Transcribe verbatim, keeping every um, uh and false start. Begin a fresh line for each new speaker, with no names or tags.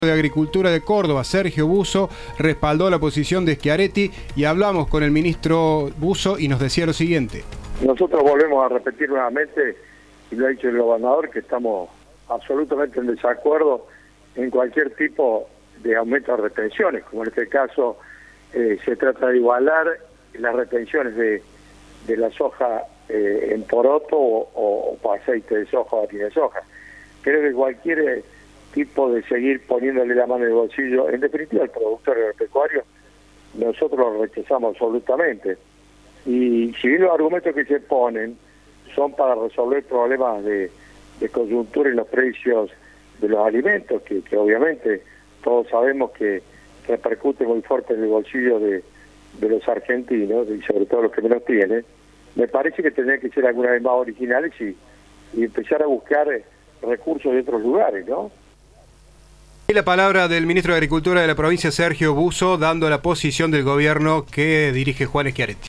de Agricultura de Córdoba, Sergio Busso, respaldó la posición de Schiaretti y hablamos con el ministro Busso y nos decía lo siguiente.
Nosotros volvemos a repetir nuevamente, y lo ha dicho el gobernador, que estamos absolutamente en desacuerdo en cualquier tipo de aumento de retenciones, como en este caso eh, se trata de igualar las retenciones de, de la soja eh, en poroto o, o, o aceite de soja o harina de soja. Creo que cualquier eh, tipo de seguir poniéndole la mano en el bolsillo, en definitiva al productor agropecuario, nosotros lo rechazamos absolutamente. Y si bien los argumentos que se ponen son para resolver problemas de, de coyuntura en los precios de los alimentos, que, que obviamente todos sabemos que repercute muy fuerte en el bolsillo de, de los argentinos, y sobre todo los que menos tienen, me parece que tendrían que ser alguna vez más originales y, y empezar a buscar recursos de otros lugares, ¿no?
Y la palabra del ministro de Agricultura de la provincia, Sergio Busso, dando la posición del gobierno que dirige Juan Schiaretti.